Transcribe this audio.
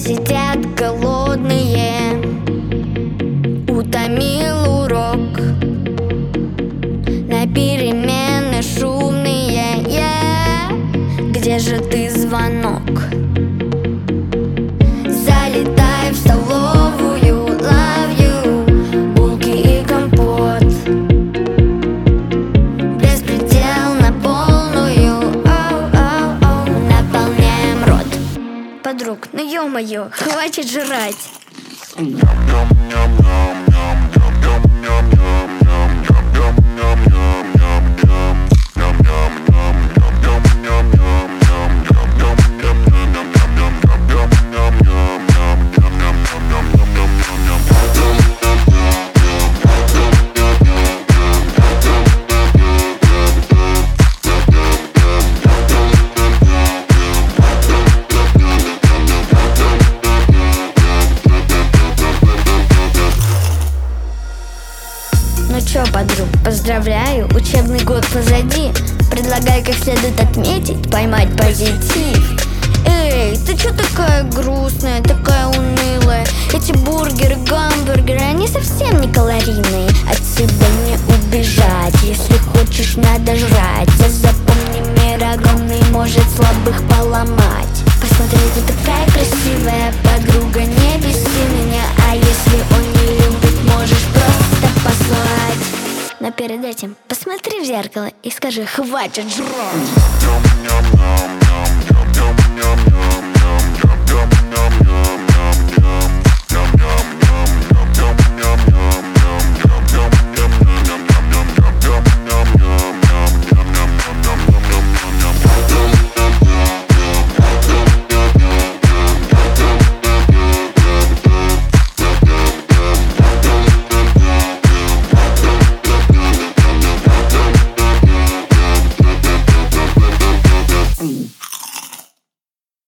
сидят голодные. Утомил урок, на перемены шумные. Где же ты, звонок? Залетай в столовую, love you, булки и компот. Беспредел на полную, наполняем рот. Подруг, ну ё-моё, хватит жрать. Ну чё, подруг, поздравляю, учебный год позади. Предлагаю как следует отметить, поймать позитив. Эй, ты чё такая грустная, такая унылая? Эти бургеры, гамбургеры, они совсем не калорийные. От себя не убежать, если хочешь, надо жрать. Запомни, мир огромный, может слабых поломать. Посмотри, ты такая красивая подруга, не беси меня. А если он не любит, можешь просто послать. Но перед этим посмотри в зеркало и скажи: хватит жрать.